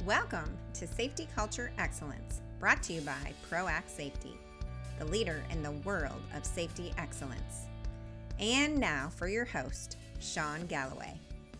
Welcome to Safety Culture Excellence, brought to you by ProAct Safety, the leader in the world of safety excellence. And now for your host, Sean Galloway.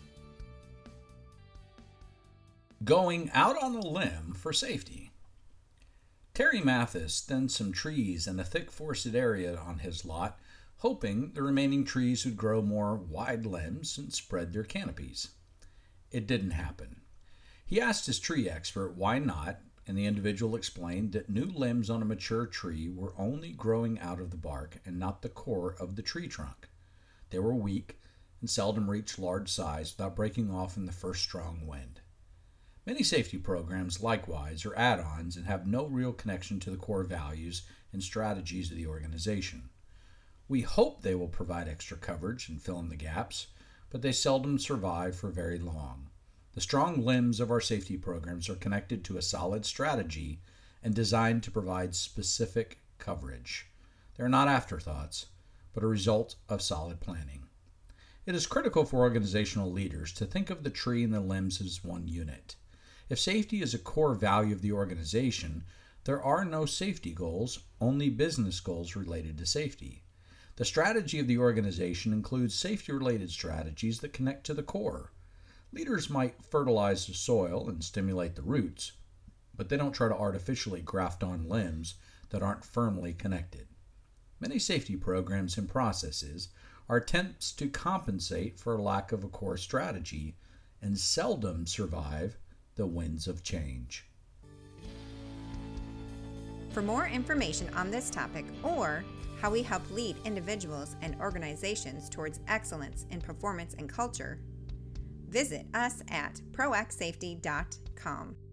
Going out on a limb for safety. Terry Mathis thinned some trees in a thick forested area on his lot, hoping the remaining trees would grow more wide limbs and spread their canopies. It didn't happen. He asked his tree expert why not, and the individual explained that new limbs on a mature tree were only growing out of the bark and not the core of the tree trunk. They were weak and seldom reached large size without breaking off in the first strong wind. Many safety programs, likewise, are add-ons and have no real connection to the core values and strategies of the organization. We hope they will provide extra coverage and fill in the gaps, but they seldom survive for very long. The strong limbs of our safety programs are connected to a solid strategy and designed to provide specific coverage. They are not afterthoughts, but a result of solid planning. It is critical for organizational leaders to think of the tree and the limbs as one unit. If safety is a core value of the organization, there are no safety goals, only business goals related to safety. The strategy of the organization includes safety-related strategies that connect to the core. Leaders might fertilize the soil and stimulate the roots, but they don't try to artificially graft on limbs that aren't firmly connected. Many safety programs and processes are attempts to compensate for a lack of a core strategy and seldom survive the winds of change. For more information on this topic or how we help lead individuals and organizations towards excellence in performance and culture, visit us at proactsafety.com.